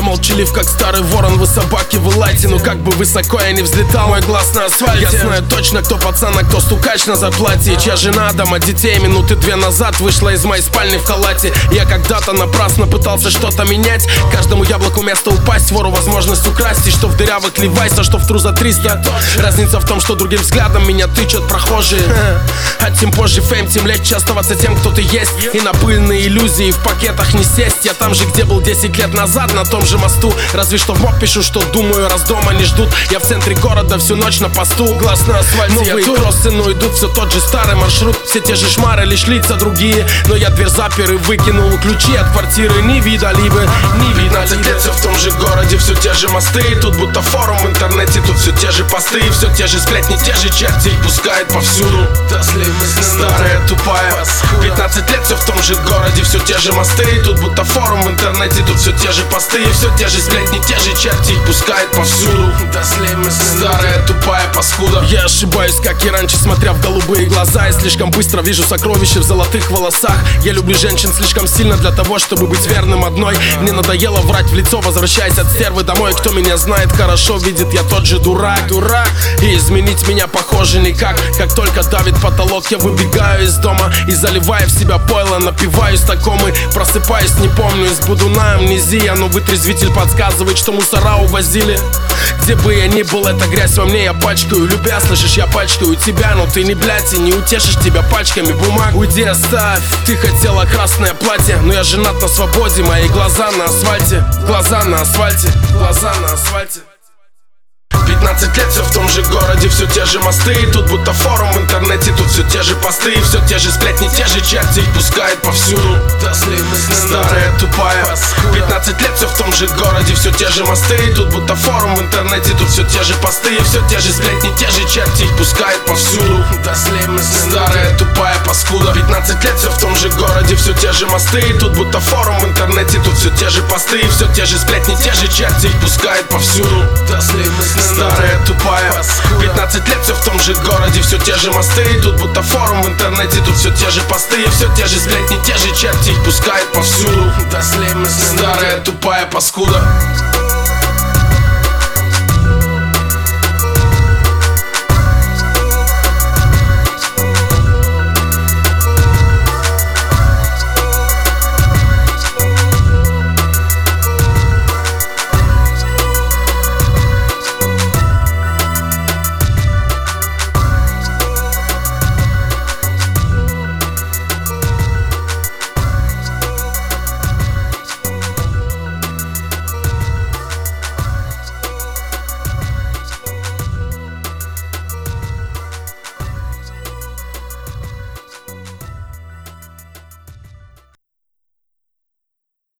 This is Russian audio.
молчалив, как старый ворон. Вы собаки, вы лайте, но как бы высоко я не взлетал, мой глаз на асфальте. Я знаю точно, кто пацан, а кто стукач на зарплате. Чья жена, дома детей минуты 2 назад вышла из моей спальни в халате. Я когда-то напрасно пытался что-то менять, каждому яблоку место упасть, вору возможность украсть. И что в дырявых ливайся, что в тру за 300. Разница в том, что другим взглядом меня тычут прохожие. А тем позже фейм, тем легче оставаться тем, кто ты есть. И на пыльные иллюзии в пакетах не сесть. Я там же, где был 10 лет назад, на том же мосту. Разве что в моб пишу, что думаю, раз дома не ждут. Я в центре города всю ночь на посту, глаз на асфальте. Новые кроссы, но идут все тот же старый маршрут. Все те же шмары, лишь лица другие. Но я дверь запер и выкинул ключи от квартиры. Не видали бы, не видно. 15 лет все в том же городе, все те же мосты. Тут будто форум в интернете, тут все те же посты. Все те же сплетни, те же черти, их пускают повсюду. Старая, тупая. 15 лет все в том же городе, все те же мосты. Тут будто форум в интернете, тут все те же посты. Все те же сплетни, те же черти, их пускают повсюду. Старая, тупая паскуда. Я ошибаюсь, как и раньше, смотря в голубые глаза. Я слишком быстро вижу сокровища в золотых волосах. Я люблю женщин слишком сильно для того, чтобы быть верным одной. Мне надоело врать в лицо, возвращаясь от стервы домой. Кто меня знает хорошо, видит, я тот же дурак. И изменить меня похоже никак. Как только давит потолок, я выбегаю из дома и заливая в себя пойло, напиваюсь такому и просыпаюсь, не помню, из будуна амнезия. Но вытрезвитель подсказывает, что мусора увозили. Где бы я ни был, эта грязь во мне я пачкаю. Любя, слышишь, я пачкаю тебя, но ты не блядь, и не утешишь тебя пачками бумаг. Уйди, оставь, ты хотела красное платье, но я женат на свободе, мои глаза на асфальте. Глаза на асфальте, глаза на асфальте. 15 лет все в том же городе, все те же мосты. Тут будто форум в интернете, тут все те же посты. Все те же сплетни, те же черти, их пускают повсюду. Старая, тупая. 15 лет все в том же городе, все те же мосты. Тут будто форум в интернете, тут все те же посты. Все те же сплетни, те же черти, их пускают повсюду. Старая, тупая паскуда. 15 лет все в том же городе, все те же мосты. Тут будто форум в интернете, тут все те же посты. Все те же сплетни, те же черти, их пускают повсюду. Старая, тупая. 15 лет все в том же городе, все те же мосты. Тут будто форум в интернете, тут все те же посты. Все те же сплетни, те же черти, их пускают повсюду. Старая, тупая паскуда.